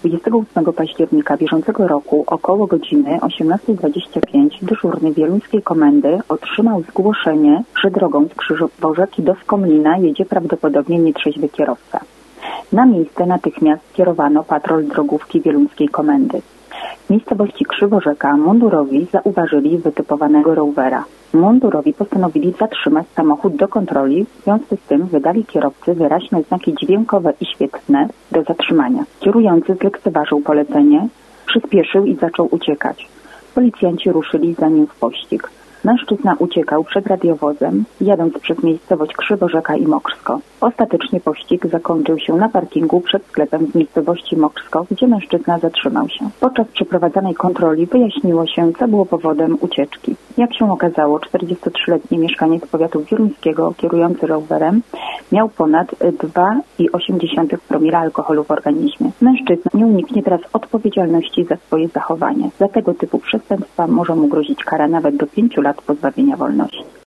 28 października bieżącego roku około godziny 18:25 dyżurny wieluńskiej komendy otrzymał zgłoszenie, że drogą z Krzyżowo-Rzeki do Skomlina jedzie prawdopodobnie nietrzeźwy kierowca. Na miejsce natychmiast skierowano patrol drogówki wieluńskiej komendy. W miejscowości Krzyworzeka mundurowi zauważyli wytypowanego rowera. Mundurowi postanowili zatrzymać samochód do kontroli, w związku z tym wydali kierowcy wyraźne znaki dźwiękowe i świetlne do zatrzymania. Kierujący zlekceważył polecenie, przyspieszył i zaczął uciekać. Policjanci ruszyli za nim w pościg. Mężczyzna uciekał przed radiowozem, jadąc przez miejscowość Krzyworzeka i Mokrsko. Ostatecznie pościg zakończył się na parkingu przed sklepem z miejscowości Mokrsko, gdzie mężczyzna zatrzymał się. Podczas przeprowadzanej kontroli wyjaśniło się, co było powodem ucieczki. Jak się okazało, 43-letni mieszkaniec powiatu wieluńskiego, kierujący rowerem, miał ponad 2,8 promila alkoholu w organizmie. Mężczyzna nie uniknie teraz odpowiedzialności za swoje zachowanie. Za tego typu przestępstwa może mu grozić kara nawet do 5 lat pozbawienia wolności.